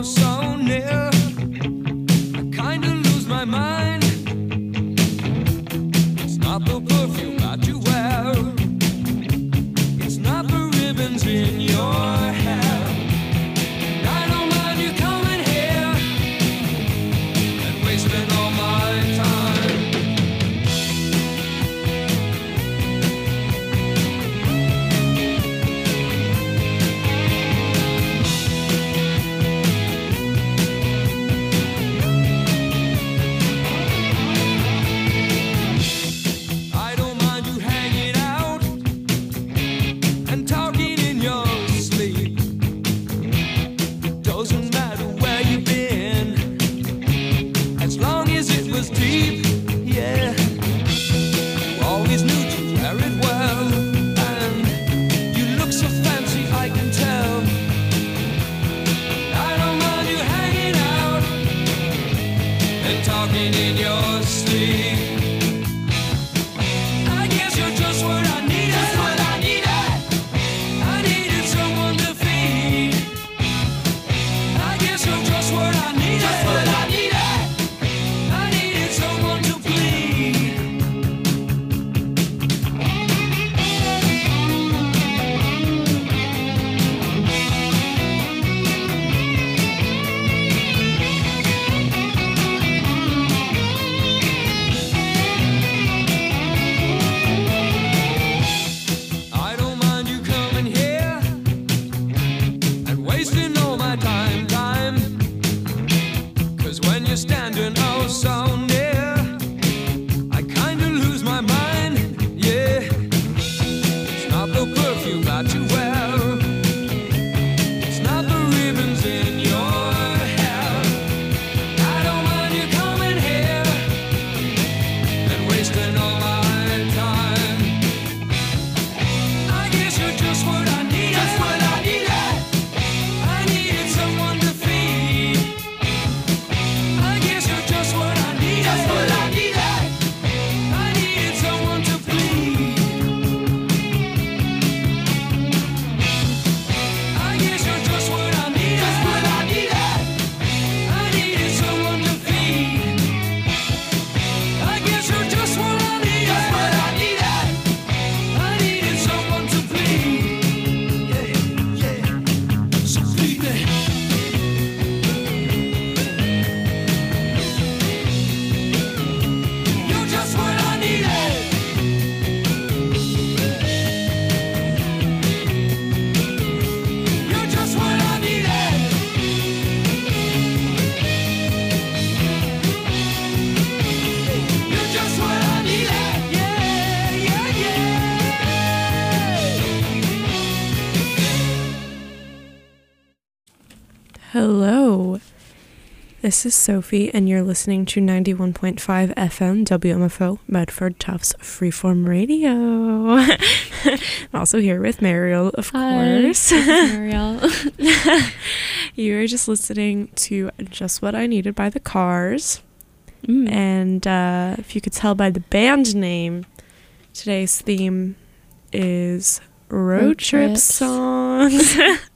so near, I kinda lose my mind. It's not the perfume that you wear, it's not the ribbons in your hair. And I don't mind you coming here and wasting all my time. I don't mind you hanging out and talking in your sleep. Doesn't matter where you've been, as long as it was deep, yeah. You always knew to wear it well, and you look so fancy, I can tell. I don't mind you hanging out and talking in your sleep. I guess you're just what I needed. Just what I needed. I needed someone to feed. I guess you're just what I needed. Just what I needed. I needed someone to bleed. I don't mind you coming here and wasting all my time. 'Cause when you're standing oh so near, I kinda lose my mind, yeah. It's not the perfume that you wear, it's not the ribbons in your hair. I don't mind you coming here and wasting all my time. I guess you're just what I needed. Just what I needed. I needed someone to feed. I guess you're just what I needed. Just what I needed. I needed someone to bleed. I guess you're just what I needed. Just what I needed. I needed someone to feed. I guess you're just what I needed. Just what I needed. I needed someone to bleed. Yeah, yeah. So bleed me. You're just what I needed. You're just what I needed. You're just what I needed. Yeah, yeah, yeah. Hello. This is Sophie, and you're listening to 91.5 FM WMFO, Medford Tufts Freeform Radio. I'm also here with Mariel, of course. Mariel. You were just listening to Just What I Needed by The Cars. Mm. And if you could tell by the band name, today's theme is road trip trips. songs.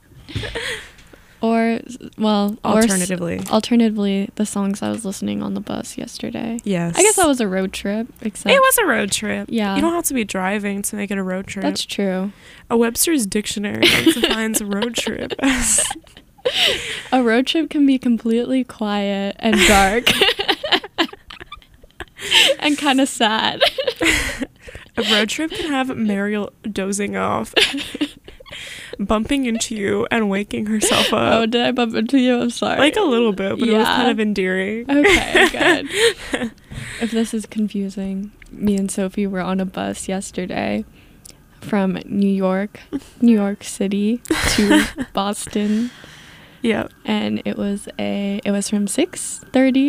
Or, well, Alternatively. the songs I was listening on the bus yesterday. Yes. I guess that was a road trip, except It was a road trip. Yeah. You don't have to be driving to make it a road trip. that's true. A Webster's Dictionary defines a road trip as A road trip can be completely quiet and dark and kind of sad. a road trip can have Mariel dozing off, bumping into you and waking herself Oh, up. did I bump into you? I'm sorry. Like a little bit, but it was Yeah. kind of endearing. Okay, good. If this is confusing, me and Sophie were on a bus yesterday from New York City to Boston, Yeah. and it was from 6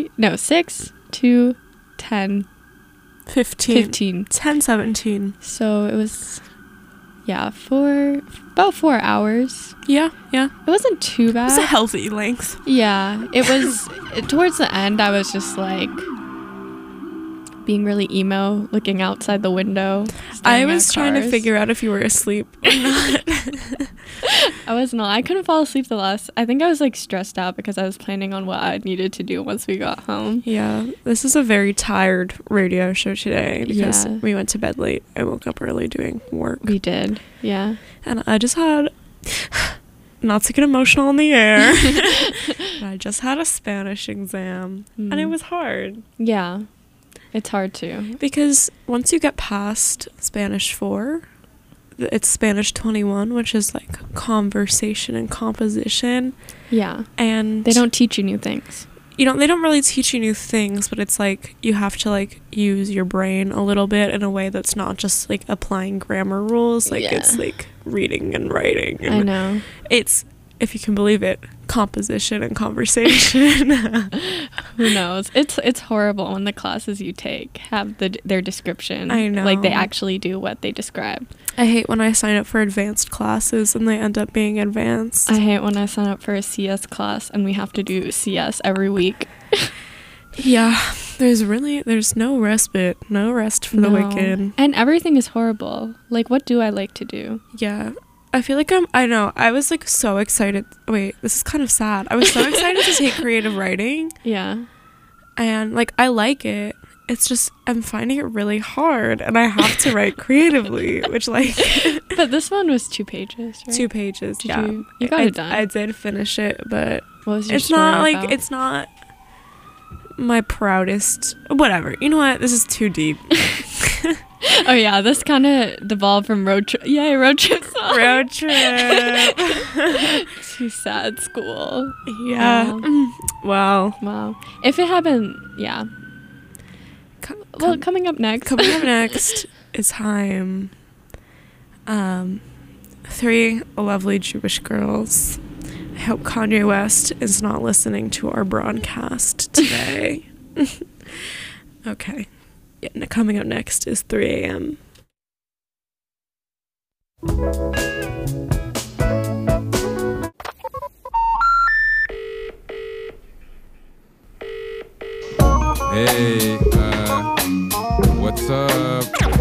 to 10:15. 15. 10, 17. So it was about 4 hours. Yeah. It wasn't too bad. It's a healthy length. Yeah, it was. Towards the end, I was just like being really emo, looking outside the window. I staring was at trying to cars. figure out if you were asleep or not. I was not. I couldn't fall asleep I think I was like stressed out because I was planning on what I needed to do once we got home. Yeah, this is a very tired radio show today because Yeah. we went to bed late. I woke up early doing work. We did. Yeah. And I just had, not to get emotional in the air, but I just had a Spanish exam and it was hard. Yeah. It's hard too. Because once you get past Spanish 4, it's Spanish 21, which is like conversation and composition. Yeah. And They don't teach you new things. they don't really teach you new things, but it's like you have to like use your brain a little bit in a way that's not just like applying grammar rules. Like it's Yeah. like reading and writing. And I know. It's, if you can believe it, composition and conversation. Who knows? It's horrible when the classes you take have their description. I know. Like they actually do what they describe. I hate when I sign up for advanced classes and they end up being advanced. I hate when I sign up for a CS class and we have to do CS every week. Yeah, there's no respite, no rest for the No. wicked. And everything is horrible. Like, what do I like to do? Yeah. I feel like I was like so excited. Wait, this is kind of sad. I was so excited to take creative writing Yeah. and like I like it. It's just I'm finding it really hard and I have to write creatively, which like But this one was 2 pages, right? 2 pages. Did Yeah. you got it done. I did finish it, but What was your it's story not like about? it's not my proudest. Whatever. You know what? This is too deep. Oh yeah, this kind of devolved from road trip. Yay, road trip song. Road trip. To sad school. Yeah. Wow. Wow. If it had been, yeah. Well, coming up next. Coming up next is time. 3 lovely Jewish girls. I hope Kanye West is not listening to our broadcast today. Okay. Yeah, coming up next is 3 a.m. Hey, what's up?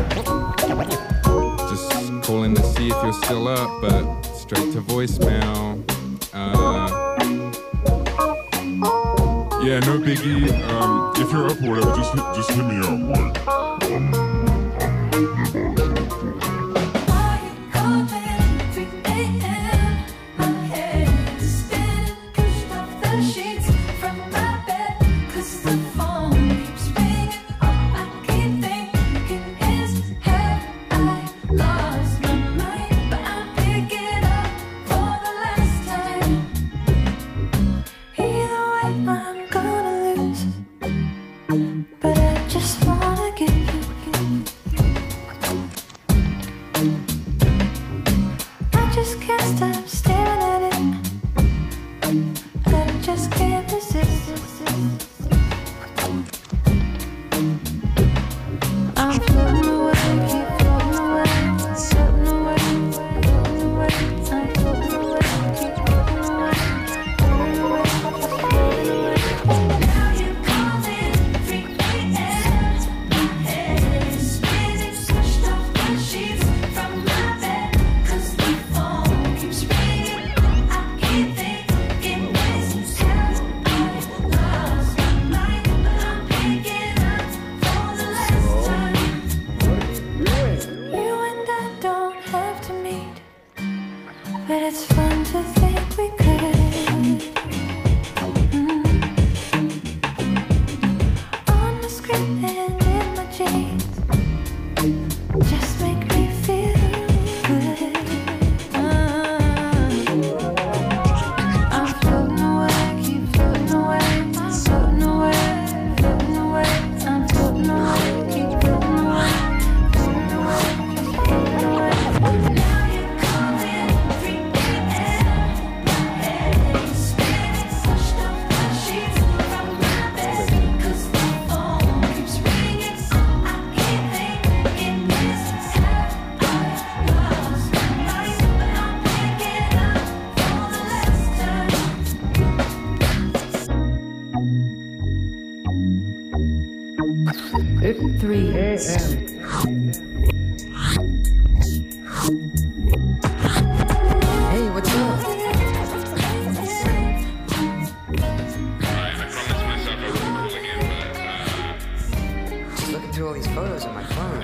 Just calling to see if you're still up, but straight to voicemail. Yeah, no biggie. If you're up or whatever, just hit me up. It's 3 a.m. Hey, what's these photos on my phone.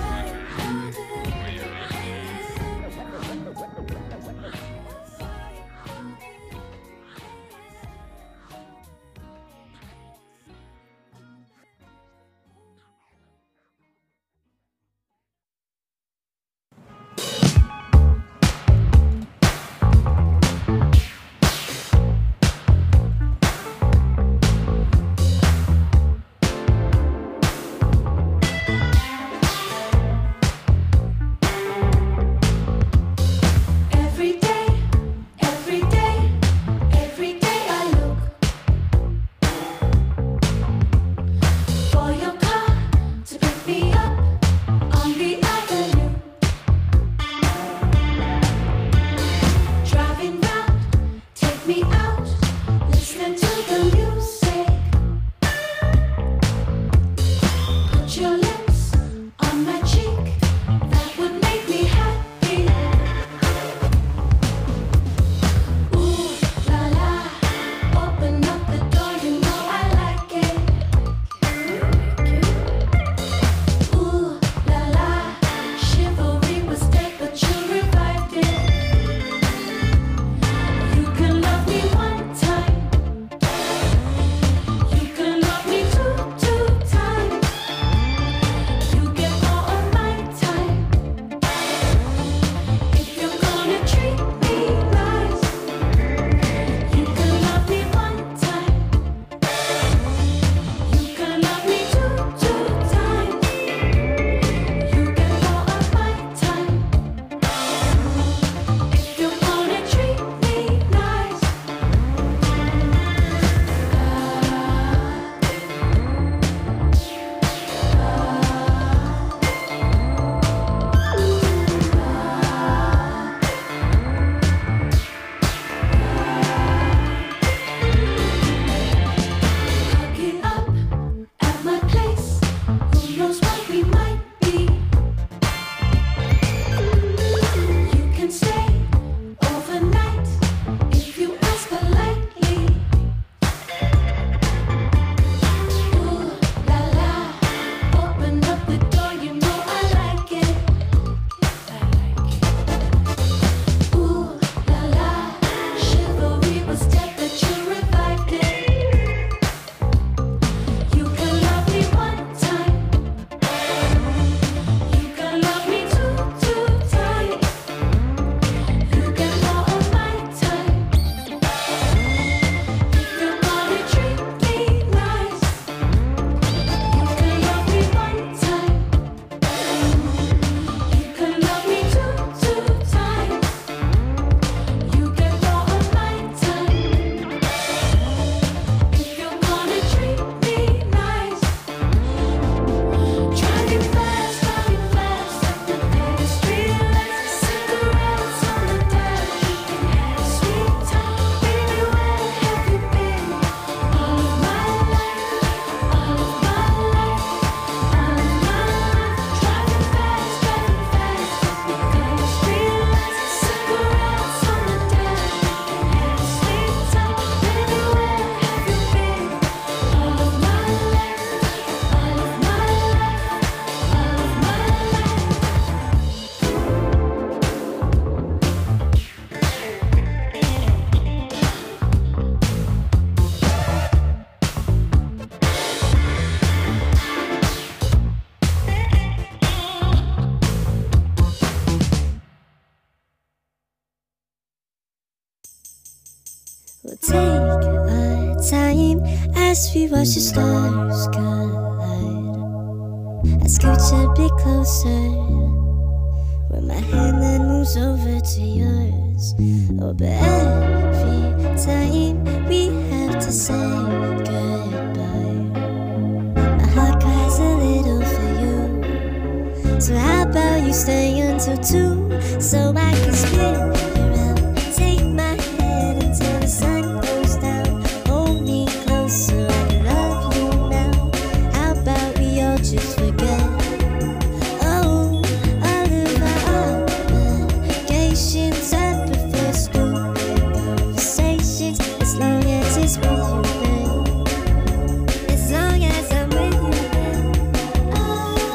We'll take our time as we watch the stars collide. I scooch a bit closer, when my hand then moves over to yours. Oh, but every time we have to say goodbye, my heart cries a little for you. So how about you stay until 2, so I can spin around, take my hand until the sun goes down. Hold me closer, I love you now. How about we all just forget? Oh, all of our obligations, I prefer stupid conversations, as long as it's with you, babe. As long as I'm with you, babe. Oh.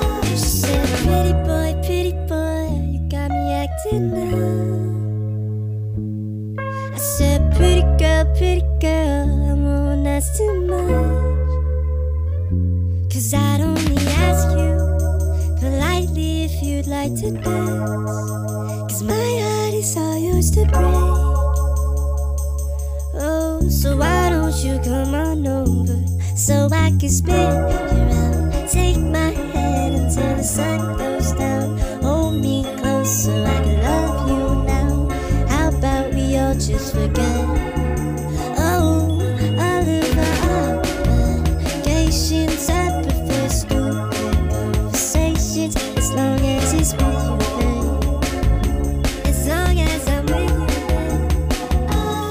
So come on over, so I can spin you around. Take my hand until the sun goes down. Hold me close so I can love you now. How about we all just forget? Oh, I live for obligations. I prefer stupid conversations. As long as it's with you, babe. As long as I'm with you, babe.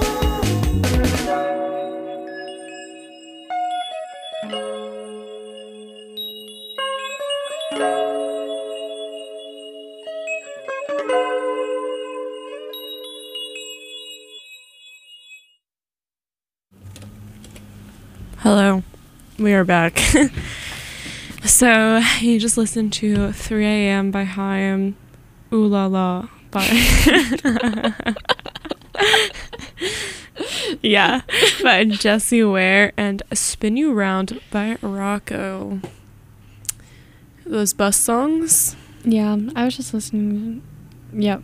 Hello, we are back. So, you just listened to 3 a.m. by Haim, Ooh La La by... yeah, by Jessie Ware, and Spin You Round by Rocco. Those bus songs? Yeah, I was just listening. Yep.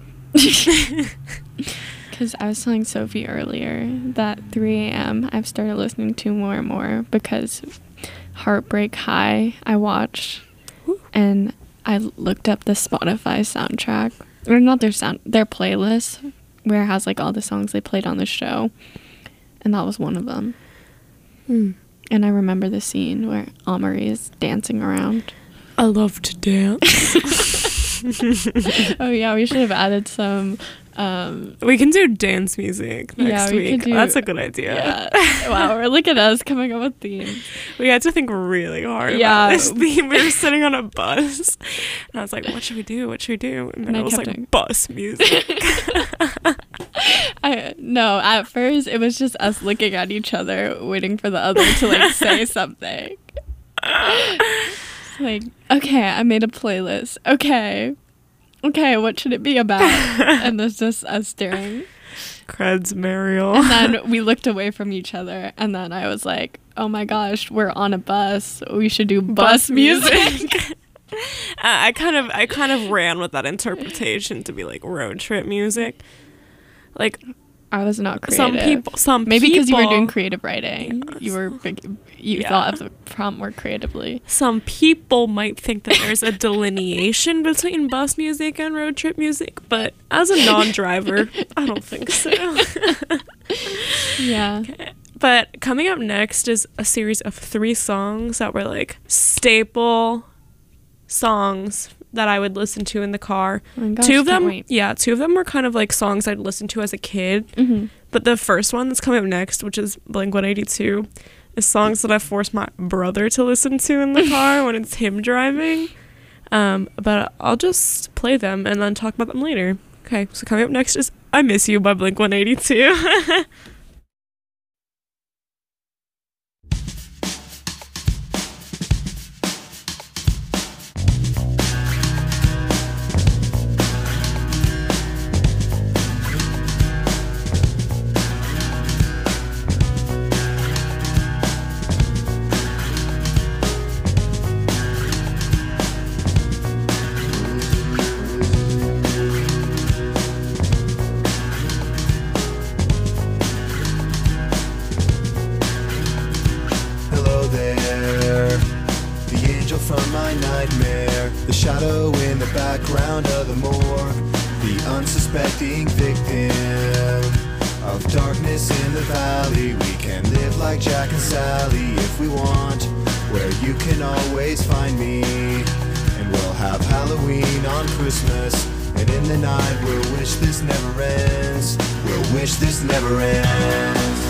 Because I was telling Sophie earlier that 3 a.m. I've started listening to more and more because Heartbreak High I watched, and I looked up the Spotify soundtrack, or not their playlist, where it has like all the songs they played on the show, and that was one of them. And I remember the scene where Amaury is dancing around. I love to dance. Oh yeah, we should have added some. We can do dance music next we week. could do- That's a good idea. Yeah. Wow, look at us coming up with themes. We had to think really hard Yeah. about this theme. We were sitting on a bus, and I was like, what should we do? What should we do? And then And I I was kept like, doing- bus music. No, at first it was just us looking at each other, waiting for the other to like say something. It's like, okay, I made a playlist. Okay, what should it be about? And there's just us staring. Creds, Mariel. And then we looked away from each other, and then I was like, oh my gosh, we're on a bus. We should do bus music. I kind of ran with that interpretation to be like road trip music. Like I was not creative. some Maybe because you were people- doing creative writing. You were you thought of the prompt more creatively. Some people might think that there's a delineation between bus music and road trip music, but as a non-driver, I don't think so. Yeah. But coming up next is a series of 3 songs that were like staple songs that I would listen to in the car. Oh my gosh, two of can't them, wait. yeah, 2 of them were kind of like songs I'd listen to as a kid. Mm-hmm. But the first one that's coming up next, which is Blink-182, is songs that I force my brother to listen to in the car when it's him driving. But I'll just play them and then talk about them later. Okay, so coming up next is I Miss You by Blink-182. Hello there, the angel from my nightmare, the shadow in the background of the morgue, the unsuspecting victim of darkness in the valley. We can live like Jack and Sally if we want, where you can always find me. And we'll have Halloween on Christmas, and in the night we'll wish this never ends. We'll wish this never ends.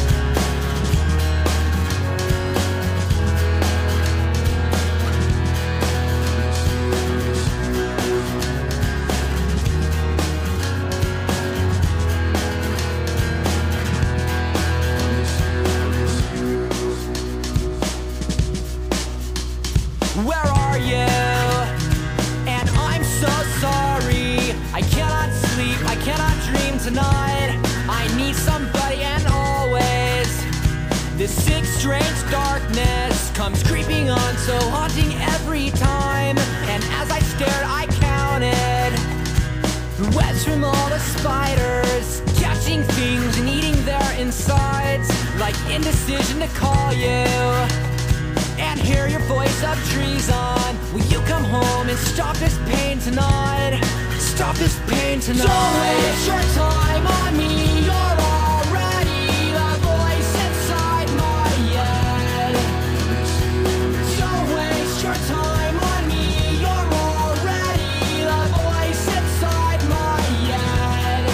Where are you? And I'm so sorry. I cannot sleep, I cannot dream tonight. I need somebody, and always this sick, strange darkness comes creeping on, so haunting every time. And as I stared, I counted the webs from all the spiders, catching things and eating their insides. like indecision to call you and hear your voice of treason. Will you come home and stop this pain tonight? Stop this pain tonight. Don't waste your time on me. You're already the voice inside my head. Don't waste your time on me. You're already the voice inside my head.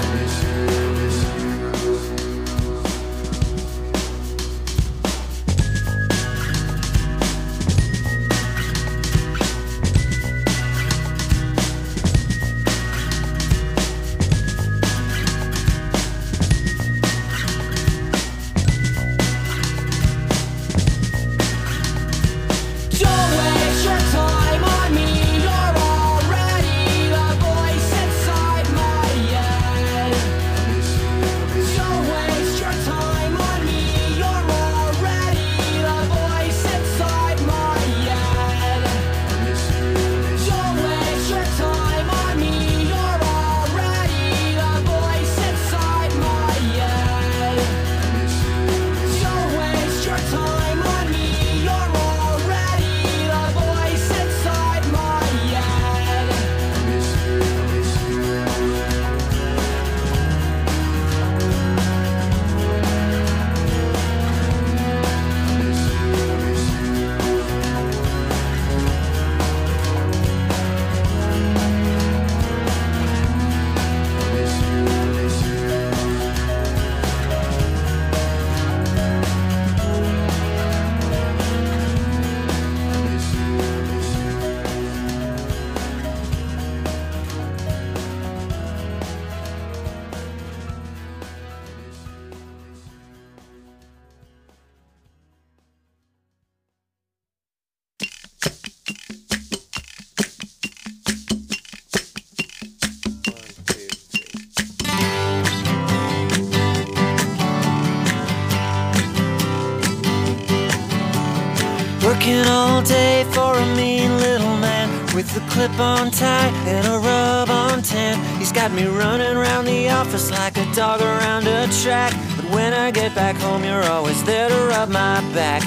Working all day for a mean little man with a clip-on tie and a rub-on tan. He's got me running around the office like a dog around a track. But when I get back home, you're always there to rub my back.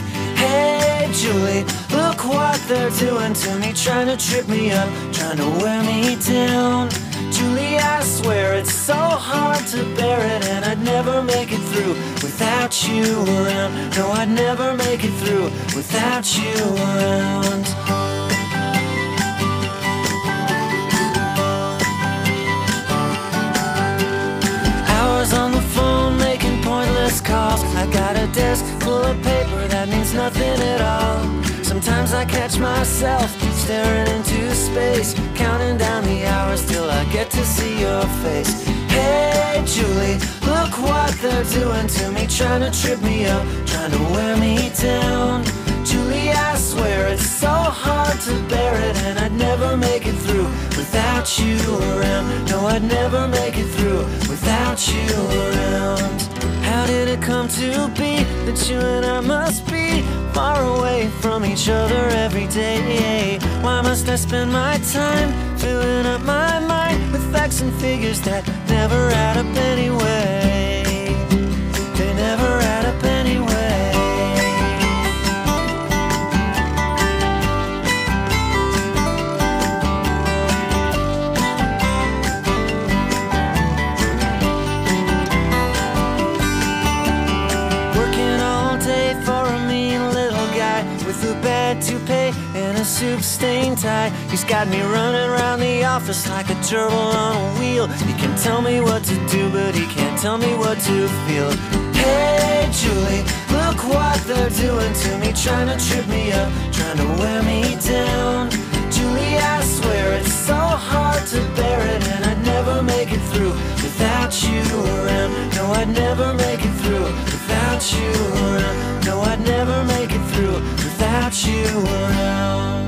Hey Julie, look what they're doing to me, trying to trip me up, trying to wear me down. Julie, I swear it's so hard to bear it, and I'd never make it through without you around. No, I'd never make it through without you around. Hours on the phone making pointless calls. I got a desk full of paper that means nothing at all. Sometimes I catch myself staring into space, counting down the hours till I get to see your face. Hey Julie, look what they're doing to me, trying to trip me up, trying to wear me down. Julie, I swear it's so hard to bear it, and I'd never make it through without you around. No, I'd never make it through without you around. How did it come to be that you and I must be far away from each other every day? Why must I spend my time filling up my mind with facts and figures that never add up anyway? They never add up anyway. Toupee and a soup-stained tie. He's got me running around the office like a gerbil on a wheel. He can tell me what to do, but he can't tell me what to feel. Hey Julie, look what they're doing to me, trying to trip me up, trying to wear me down. Julie, I swear it's so hard to bear it, and I'd never make it through without you around. No, I'd never make it through without you around. No, I'd never make it through without you around.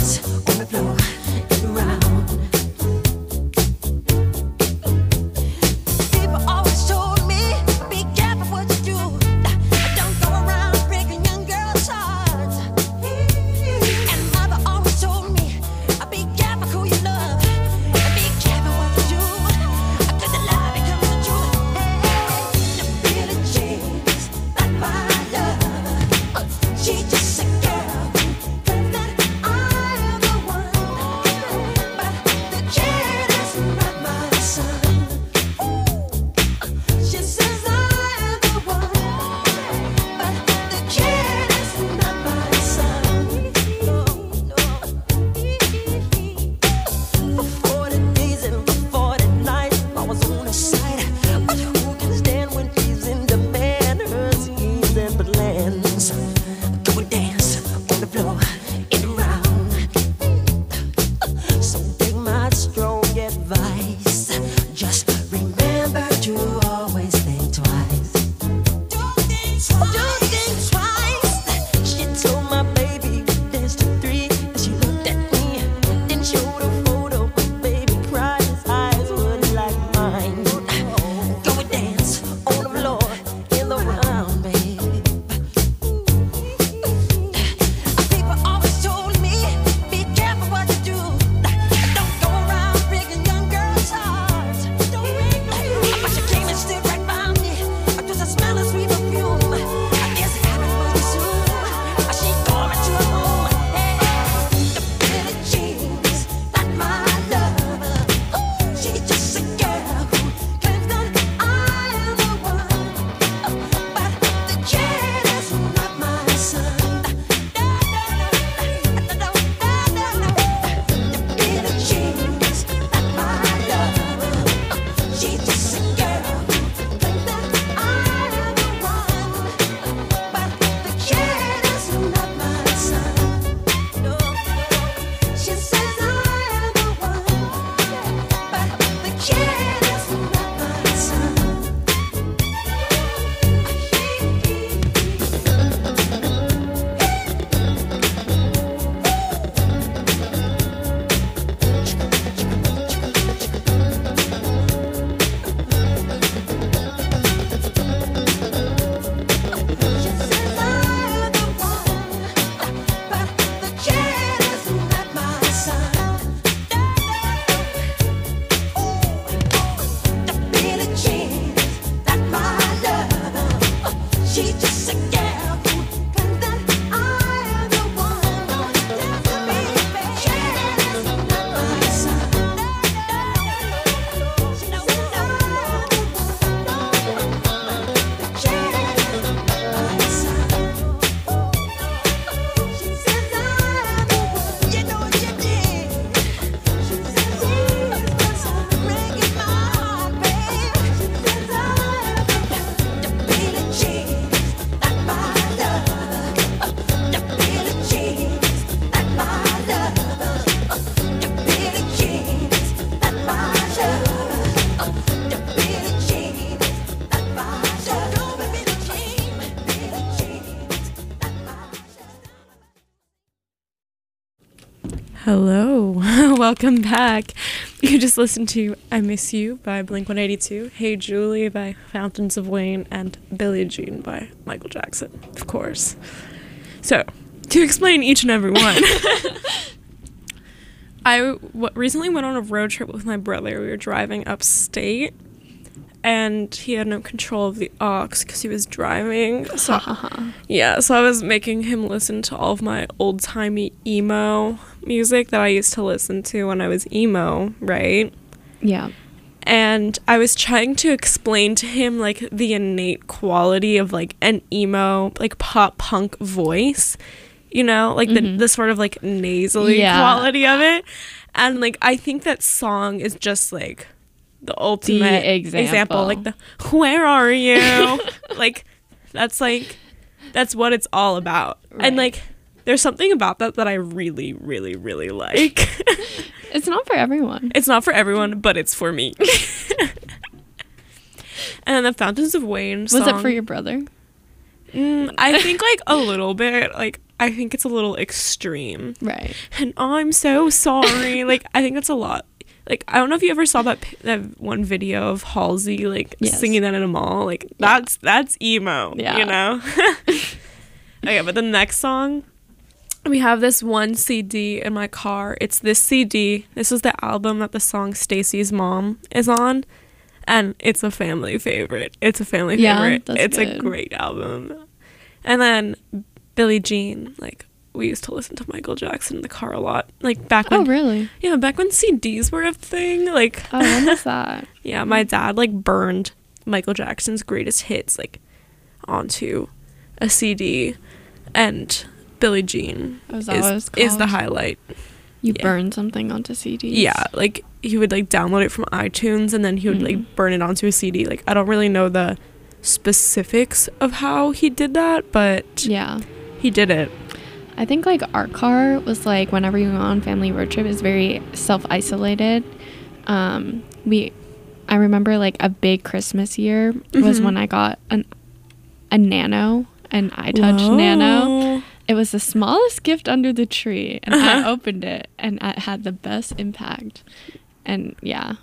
Hello, welcome back. You just listened to I Miss You by Blink-182, Hey Julie by Fountains of Wayne, and Billie Jean by Michael Jackson, of course. So, to explain each and every one, I recently went on a road trip with my brother. We were driving upstate, and he had no control of the aux because he was driving. So, yeah, so I was making him listen to all of my old-timey emo music that I used to listen to when I was emo, right? Yeah. And I was trying to explain to him, like, the innate quality of, like, an emo, like, pop-punk voice, you know? Like, the sort of, like, nasally quality of it. And, like, I think that song is just, like, the ultimate example. Like, the, where are you? Like, that's what it's all about. Right. And, like, there's something about that I really, really, really like. It's not for everyone. It's not for everyone, but it's for me. And then the Fountains of Wayne song. Was it for your brother? I think, like, a little bit. Like, I think it's a little extreme. Right. And I'm so sorry. Like, I think that's a lot. Like, I don't know if you ever saw that one video of Halsey, like, singing that in a mall. Like, that's emo, you know? Okay, but the next song, we have this one CD in my car. It's this CD. This is the album that the song Stacy's Mom is on. And it's a family favorite. It's a family favorite. It's good. A great album. And then Billie Jean, like, we used to listen to Michael Jackson in the car a lot. Like, back when... Oh, really? Yeah, back when CDs were a thing. Like... Oh, when was that? Yeah, my dad, like, burned Michael Jackson's greatest hits, like, onto a CD. And Billie Jean is the highlight. You burn something onto CDs? Yeah, like, he would, like, download it from iTunes, and then he would, like, burn it onto a CD. Like, I don't really know the specifics of how he did that, but... Yeah. He did it. I think, like, our car was, like, whenever you go on family road trip, is very self-isolated. I remember, like, a big Christmas year was when I got a Nano, an iTouch Nano. It was the smallest gift under the tree, and I opened it, and it had the best impact. And,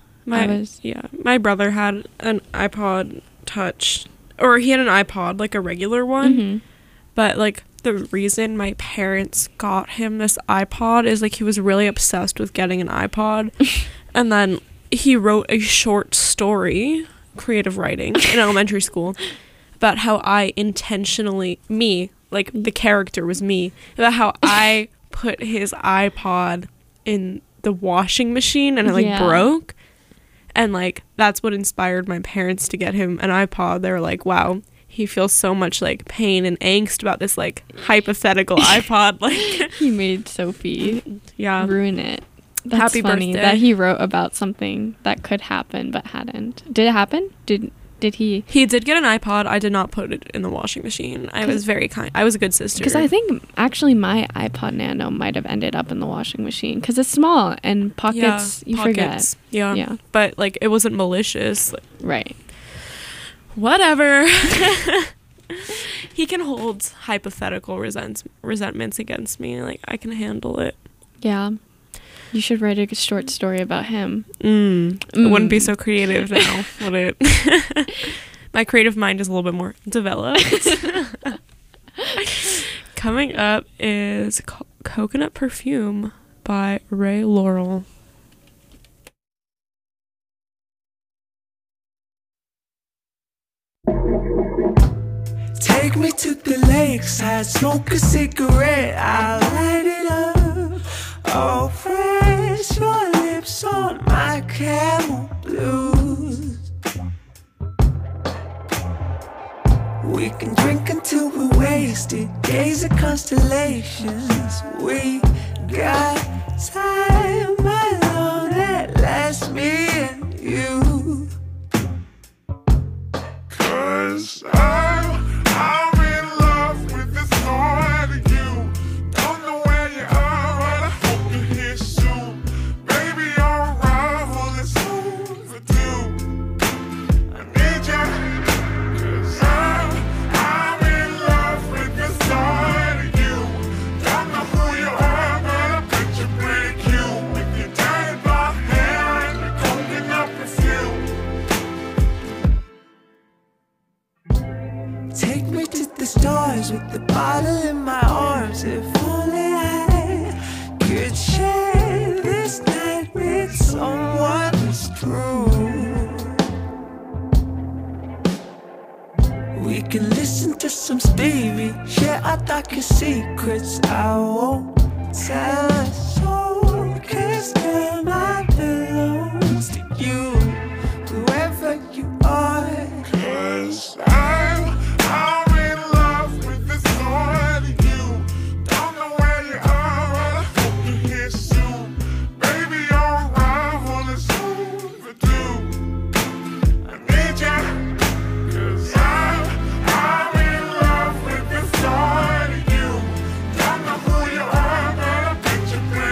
my brother had an iPod Touch, or he had an iPod, like, a regular one, but, like, the reason my parents got him this iPod is, like, he was really obsessed with getting an iPod. And then he wrote a short story, creative writing, in elementary school, about how I intentionally, like, the character was me, about how I put his iPod in the washing machine and it, like, broke. And, like, that's what inspired my parents to get him an iPod. They were like, wow, he feels so much, like, pain and angst about this, like, hypothetical iPod. Like, he made Sophie ruin it. That's Happy funny birthday. that he wrote about something that could happen but hadn't. Did it happen? Did he? He did get an iPod. I did not put it in the washing machine. I was very kind. I was a good sister. Because I think actually my iPod Nano might have ended up in the washing machine because it's small and pockets. Forget. Yeah. But, like, it wasn't malicious. Right. Whatever. He can hold hypothetical resentments against me. Like, I can handle it. Yeah. You should write a short story about him. It wouldn't be so creative now, would it? My creative mind is a little bit more developed. Coming up is Coconut Perfume by Ray Laurel. Take me to the lakeside, smoke a cigarette, I'll light it up. Oh, fresh, your lips on my camel blues. We can drink until we're wasted, gaze at constellations. We got time alone at last, me and you. 'Cause I'm in love with the thought of you. Don't know where you are, but I hope you're here soon. Baby, your arrival is overdue. I need you, 'cause I'm in love with the thought of you. Don't know who you are, but I bet you're pretty cute. With your dyed blonde hair and your coconut perfume. Take me to the stars with the bottle in my arms. If only I could share this night with someone who's true. We can listen to some Stevie, share our darkest secrets. I won't tell a soul, 'cause now my belongs to you, whoever you are. 'Cause I'm in love with the thought of you. Don't know where you are, but I hope you're here soon. Baby, your arrival is overdue. I need you, 'cause I'm in love with the thought of you. Don't know who you are, but I bet you're pretty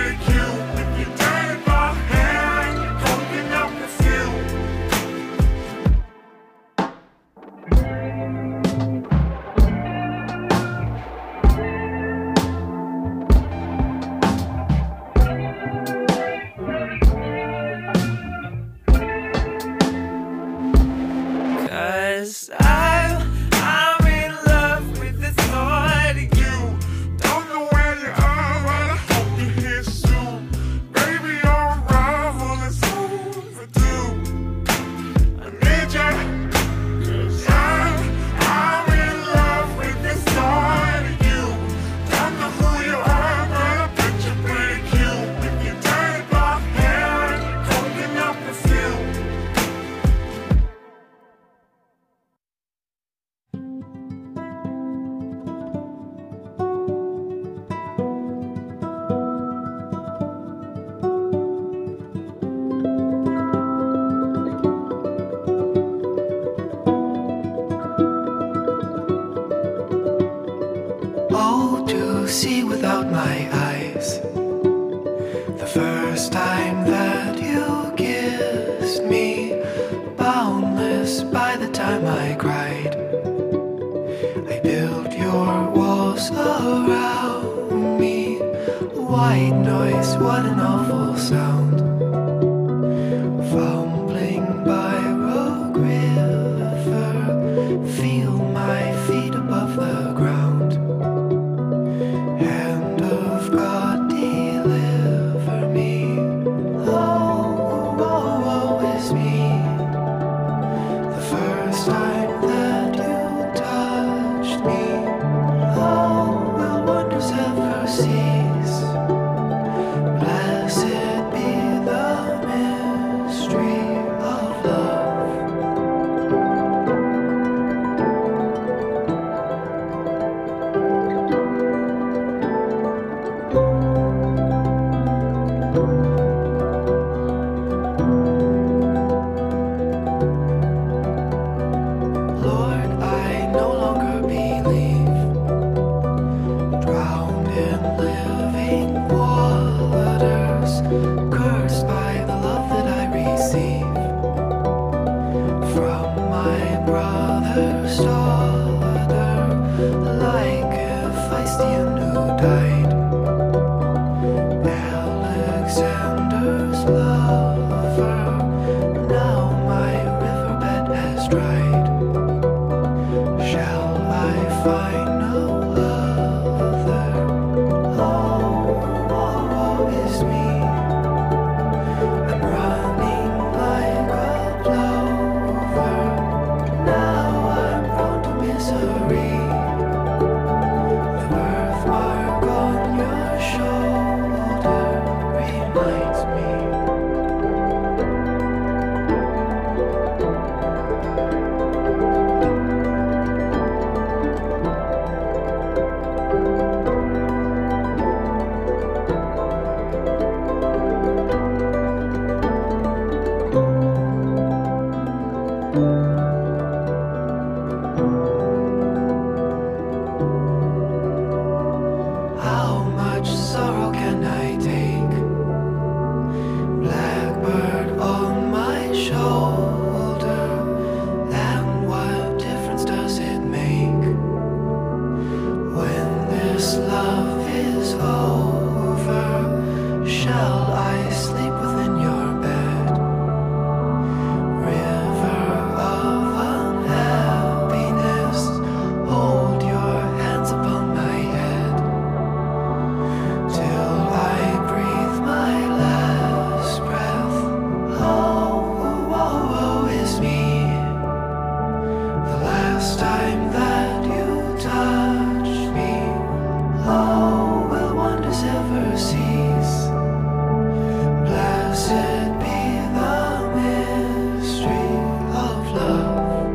white noise, what an awful sound. Fumbling by Rogue River, feel my feet above the ground. Hand of God, deliver me. Oh, woe, woe is me. The first time that you touched me, oh, will wonders ever cease? Blessed be the mystery of love. Lord, I no longer believe, drowned in living waters, cursed by the love that I receive from my brother's daughter, like Hephaestion who died, Alexander's lover. Now my riverbed has dried. Shall I find no other? Oh, woe is me. I'm running like a plover. Now I'm prone to misery. The birthmark on your shoulder reminds me. How much sorrow can I take? Blackbird on my shoulder, and what difference does it make when this love is over? Shall I sleep within your bed? River of unhappiness, hold your hands upon my head till I breathe my last breath. Oh, woe, woe is me. The last time that you touched me, oh, will wonders ever cease? Blessed be the mystery of love.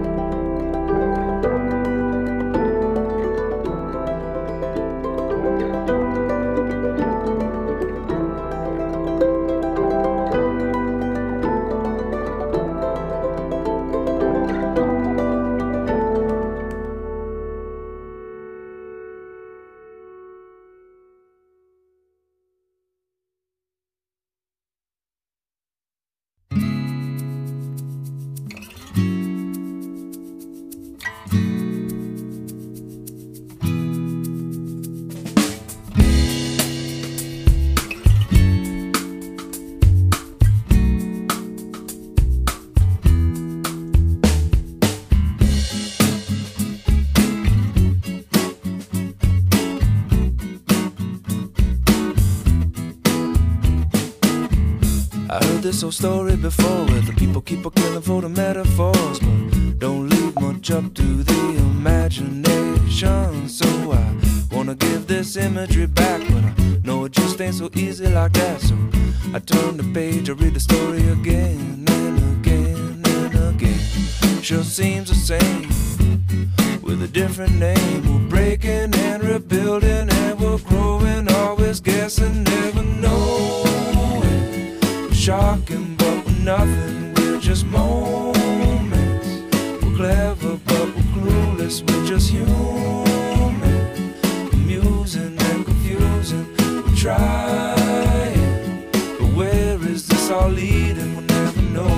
I heard this old story before where the people keep a killing for the metaphors, but don't leave much up to the imagination. So I wanna give this imagery back, but I know it just ain't so easy like that. So I turn the page, I read the story again and again and again. Sure seems the same with a different name. We're breaking and rebuilding and we're growing, always guessing, never knowing. Shocking, but we're nothing, we're just moments. We're clever, but we're clueless, we're just human. Amusing and confusing, we're trying, but where is this all leading? We'll never know.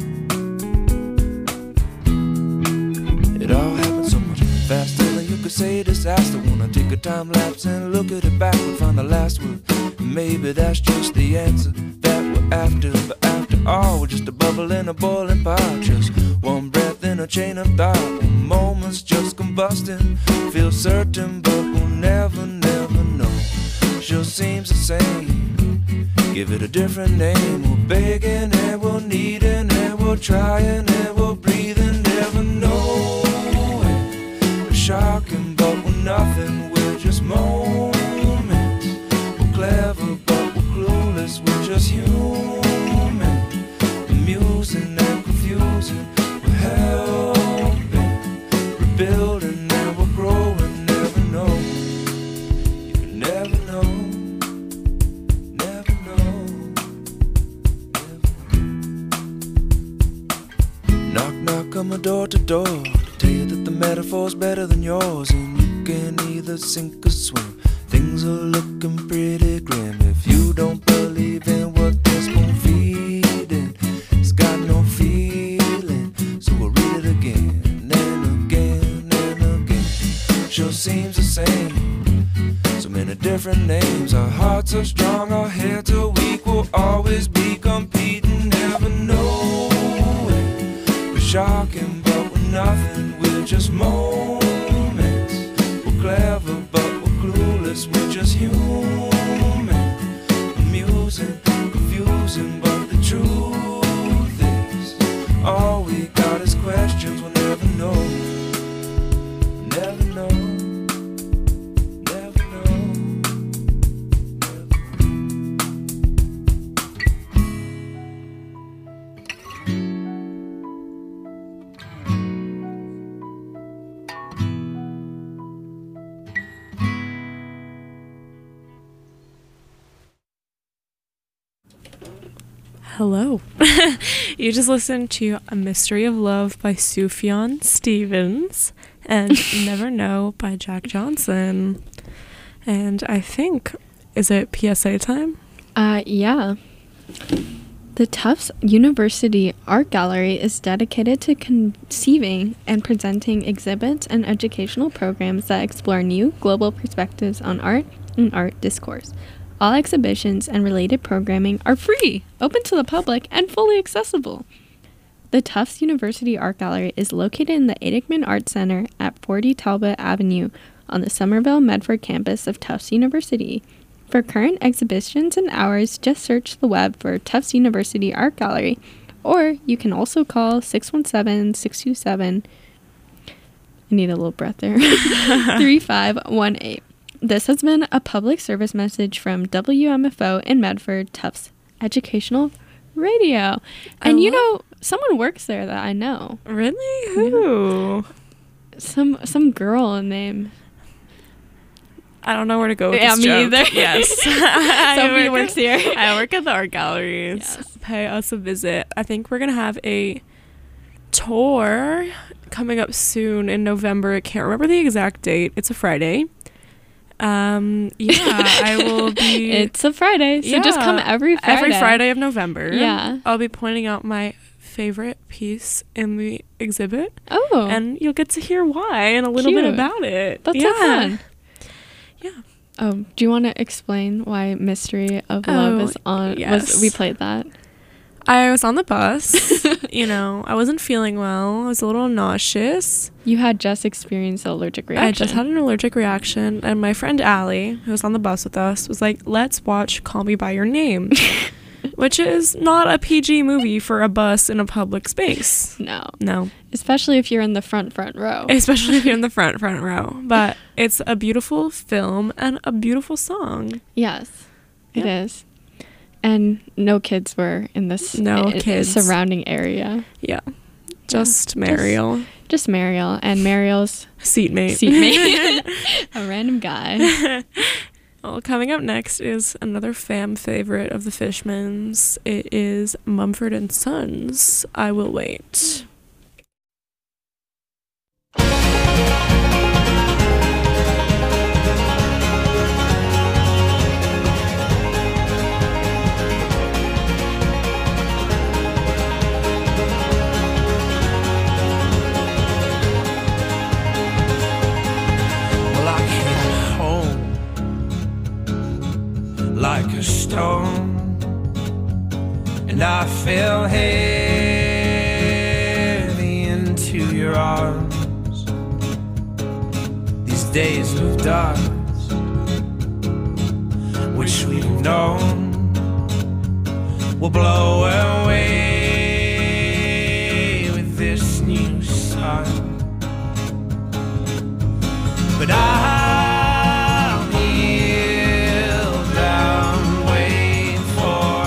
It all happened so much faster than you could say time lapse and look at it backward, find the last word. Maybe that's just the answer that we're after. But after all, we're just a bubble in a boiling pot, just one breath in a chain of thought. One moment's just combusting, feel certain, but we'll never, never know. Sure seems the same, give it a different name. We're begging and we're needing and we're trying and we're breathing, never knowing. We're shocking, but we're nothing, we're just moments. We're clever, but we're clueless, we're just human. Amusing and confusing, we're helping, rebuilding and we're growing, never know. You can never know. Never know. Knock, knock on my door to door to tell you that the metaphor's better than yours, and you can either sink or swim. Things are looking pretty grim. If you don't believe in what this spoon feeding, it's got no feeling. So we'll read it again and again and again. Sure seems the same, so many different names. Our hearts are strong, our heads are weak. We'll always be competing, never knowing. We're shocking, but we're nothing, we're just moments. We're clever, but we're clueless, we're just human. Amusing, confusing, but the truth is, all we got is questions, we'll never know. Never know. Never know. Hello. You just listened to A Mystery of Love by Sufjan Stevens and Never Know by Jack Johnson. And I think, is it PSA time? Yeah. The Tufts University Art Gallery is dedicated to conceiving and presenting exhibits and educational programs that explore new global perspectives on art and art discourse. All exhibitions and related programming are free, open to the public, and fully accessible. The Tufts University Art Gallery is located in the Eddington Art Center at 40 Talbot Avenue on the Somerville Medford campus of Tufts University. For current exhibitions and hours, just search the web for Tufts University Art Gallery, or you can also call 617-627, I need a little breath there, 3518. This has been a public service message from WMFO in Medford, Tufts Educational Radio. And you know, someone works there that I know. Really? Who? Yeah. Some girl named... I don't know where to go with this me joke. either. Yes. Somebody works here. I work at the art galleries. Yes. Pay us a visit. I think we're going to have a tour coming up soon in November. I can't remember the exact date. It's a Friday. I will be... It's a Friday, so just come every Friday. Every Friday of November. Yeah. I'll be pointing out my favorite piece in the exhibit. Oh. And you'll get to hear why and a little bit about it. That's so fun. Yeah. Oh, do you want to explain why Mystery of Love is on? Yes. We played that. I was on the bus. I wasn't feeling well. I was a little nauseous. You had just experienced an allergic reaction. I just had an allergic reaction. And my friend Allie, who was on the bus with us, was like, let's watch Call Me By Your Name. Which is not a PG movie for a bus in a public space. No. Especially if you're in the front row. Especially if you're in the front row. But it's a beautiful film and a beautiful song. Yes, it is. And no kids were in this surrounding area. Yeah. Just Mariel. Just Mariel. And Mariel's seatmate. A random guy. Well, coming up next is another fam favorite of the Fishmans. It is Mumford & Sons, I Will Wait. Well, I came home like a stone, and I fell heavy into your arms. These days of dust, which we've known, will blow away with this new sun. But I'll kneel down, wait for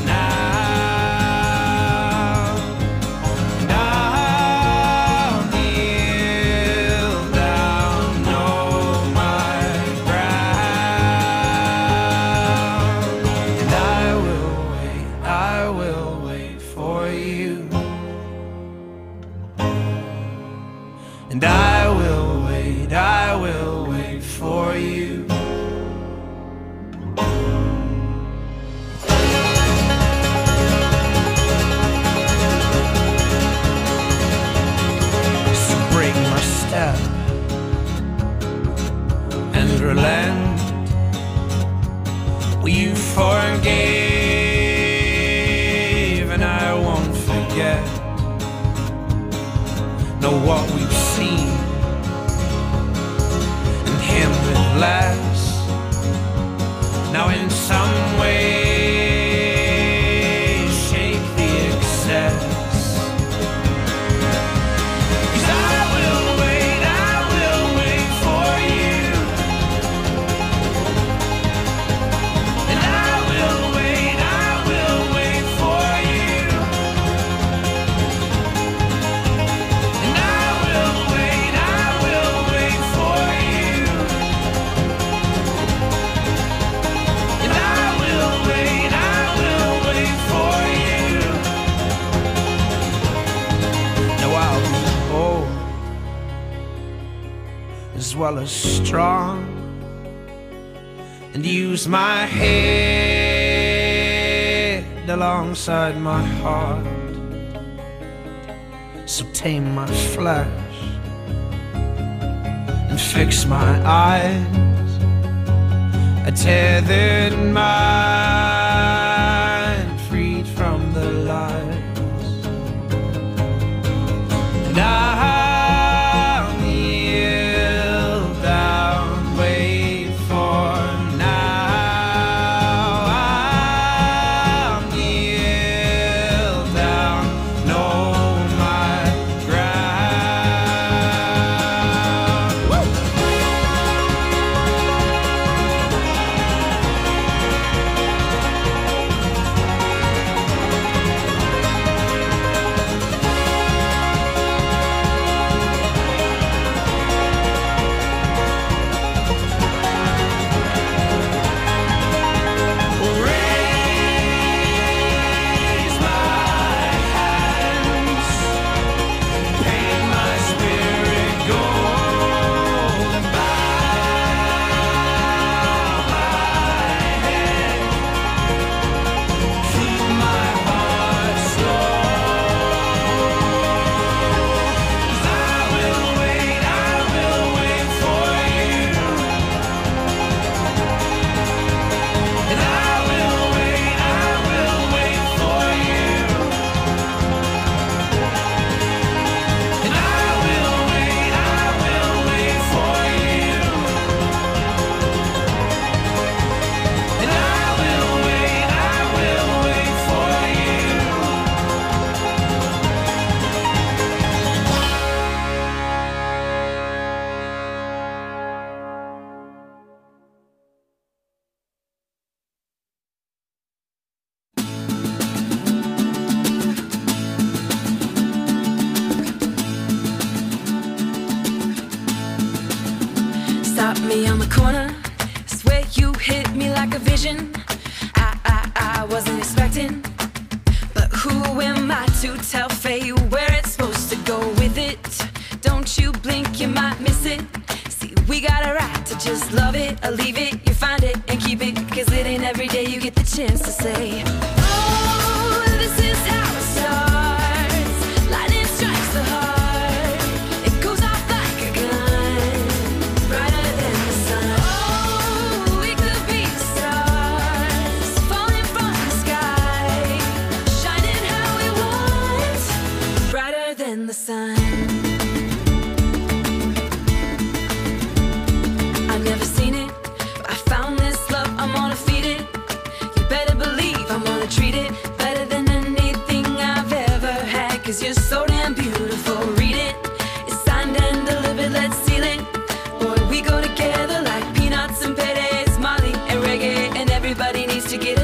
now. And I'll kneel down, know my ground. And I will wait for you. And I will wait for you. So break my step and relent. Well, you forgave and I won't forget. Know what we've seen, and him with less. Now in some way shake the excess. 'Cause I will wait for you. And I will wait for you. And I will wait for you. And I will wait for you. Now I'll be bold as well as strong, and use my head alongside my heart. So tame my flesh and fix my eyes, a tethered mind freed from the lies. And I'll kneel down, wait for now. I'll kneel down, know my ground. Woo! Raise my hands, paint my spirit gold, and bow my head, keep my heart slow. 'Cause I will wait for you. And I will wait for you. And I will wait for you. And I will wait for you. Stop me on the corner, swear you hit me like a vision. I wasn't expecting, but who am I to tell fate where it's supposed to go with it? Don't you blink, you might miss it. See, we got a right to just love it or leave it. You find it and keep it, 'cause it ain't every day you get the chance to say, oh, this is how it starts. Lightning strikes the heart, it goes off like a gun, brighter than the sun. Oh, we could be stars.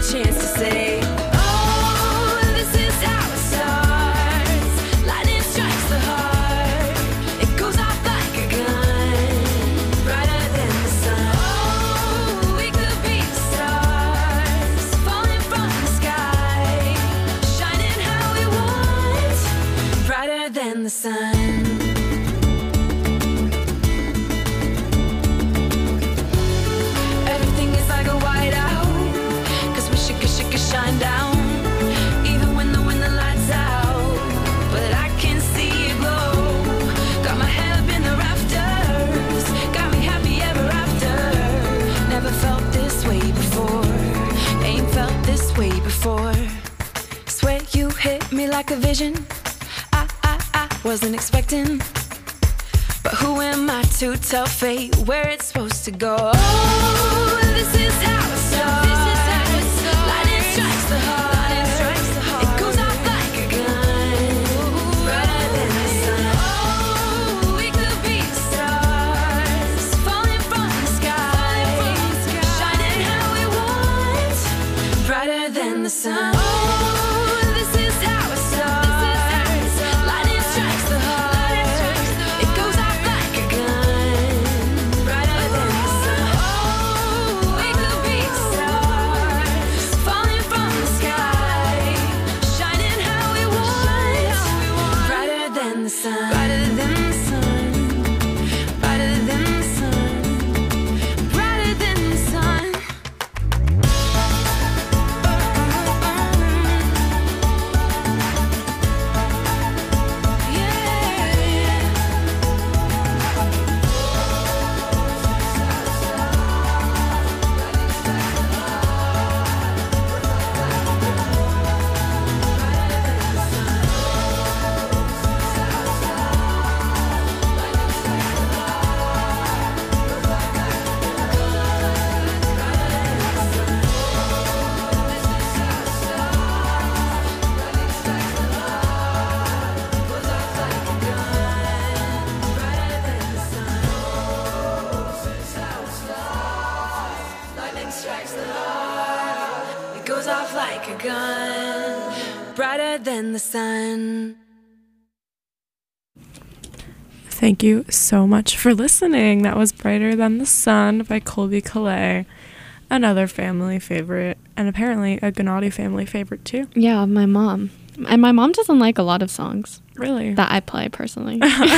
chance to say, oh, this is how it starts. Lightning strikes the heart. It goes off like a gun, brighter than the sun. Oh, we could be the stars, falling from the sky, shining how we want, brighter than the sun. Shine down, even when the lights out. But I can see it glow. Got my head up in the rafters. Got me happy ever after. Never felt this way before. Ain't felt this way before. Swear you hit me like a vision. I wasn't expecting. But who am I to tell fate where it's supposed to go? Oh, this is how it starts. Strikes the heart. It goes off like a gun, brighter than the sun. Oh, we could be the stars, falling from the sky, shining how we want, brighter than the sun. Oh, this is how it starts. Lightning strikes the heart. It goes off like a gun, brighter than the sun. Oh, we could be the stars, falling from the sky, shining how we want, brighter than the sun, brighter than the sun, brighter than the sun, brighter than the sun. Lightning strikes the heart. It goes off like a gun, brighter than the sun. Thank you so much for listening. That was Brighter Than the Sun by Colby Calais. Another family favorite, and apparently a Gennady family favorite too. Yeah, my mom. And my mom doesn't like a lot of songs. Really? That I play personally.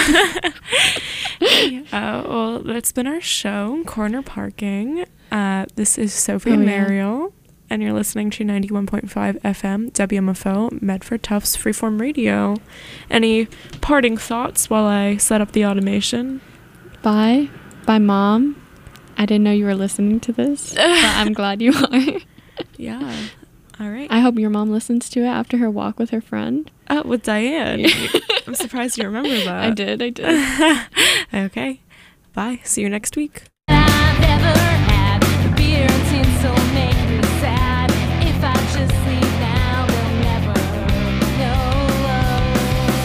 Well, that's been our show, Corner Parking. This is Sophie and Mariel, and you're listening to 91.5 FM, WMFO, Medford Tufts Freeform Radio. Any parting thoughts while I set up the automation? Bye, Mom. I didn't know you were listening to this, but I'm glad you are. Yeah. All right. I hope your mom listens to it after her walk with her friend. With Diane. Yeah. I'm surprised you remember that. I did. Okay. Bye. See you next week. I've never had a beer and tinsel make me sad. If I just leave now, they'll never know love.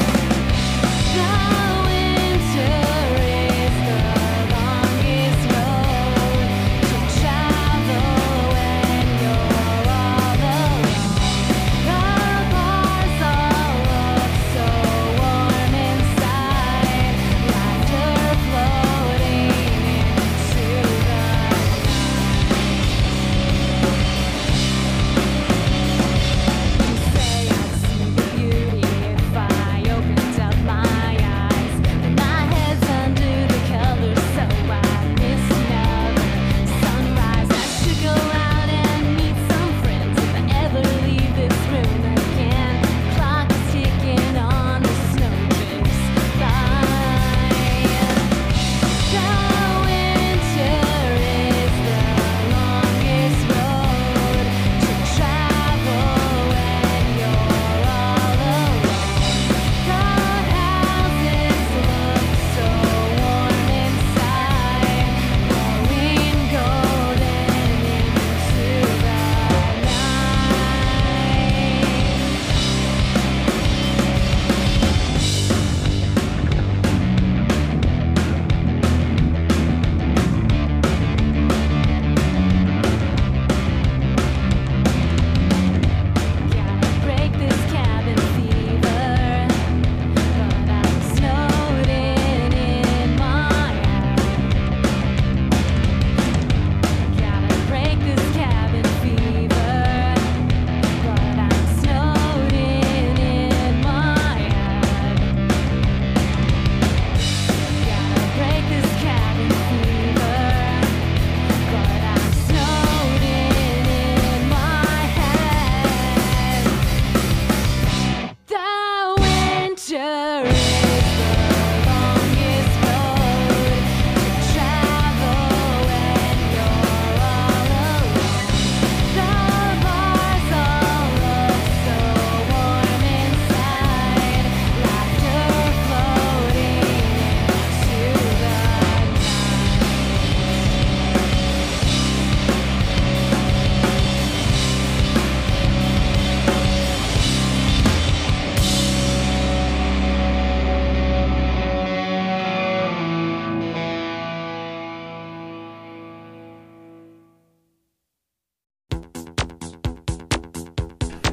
The winter is the longest road to travel when you're all alone. The bars all look so warm inside, laughter floating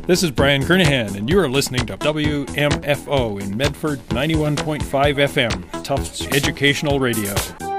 This is Brian Kernahan, and you are listening to WMFO in Medford 91.5 FM, Tufts Educational Radio.